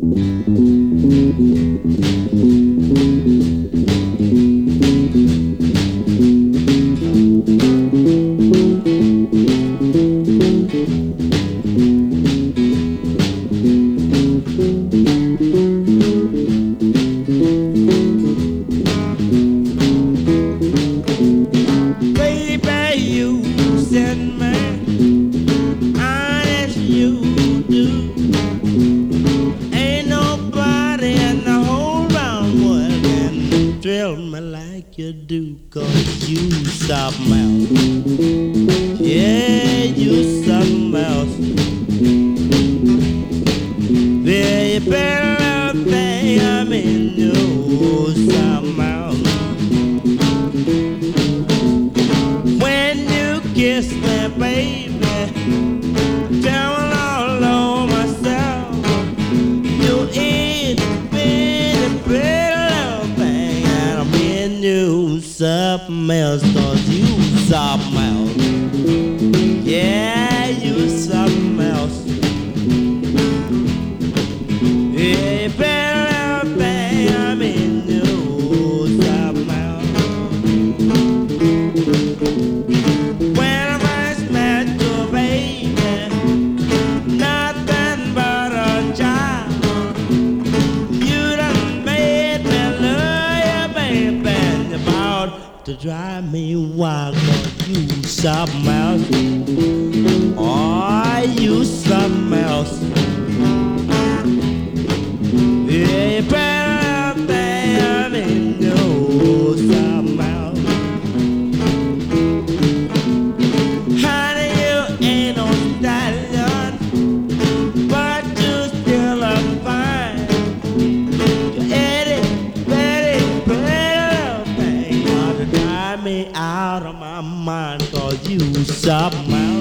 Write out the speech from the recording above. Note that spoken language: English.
Baby, you send me honest, you do. Ain't nobody in the whole round world can thrill me like you do. 'Cause you something else. Yeah, you something else. Baby, love thing I'm in you something else. When you kiss me, baby, down all over myself. You ain't been a pretty little thing, and I'm in you something else. 'Cause you something else. Yeah, you something else. Yeah, pretty little thing, I'm in you something else. When I first met you, baby, nothing but a child. You done made me love you, baby, and you're about to drive me wild. 'Cause you something else. Oh, you something else. Yeah, you better thing I'm in you something else. Honey, you ain't no stallion, but you still a fine. You itty bitty pretty little thing ought to drive me out of my mind. 'Cause you something else.